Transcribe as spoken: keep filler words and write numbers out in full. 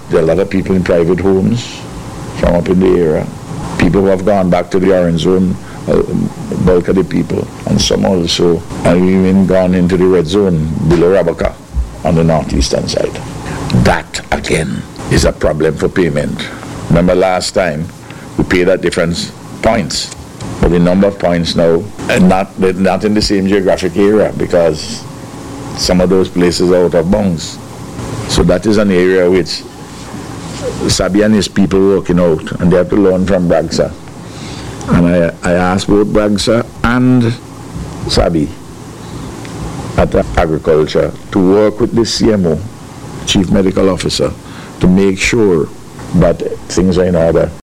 there are a lot of people in private homes from up in the area. People who have gone back to the orange zone, uh, bulk of the people, and some also have even gone into the red zone below Rabaka on the northeastern side. That again is a problem for payment. Remember last time we paid at different points, but the number of points now are not, not in the same geographic area because some of those places are out of bounds. So that is an area which Sabi and his people working out, and they have to learn from Bragsa. And I, I asked both Bragsa and Sabi at Agriculture to work with the C M O, Chief Medical Officer, to make sure that things are in order.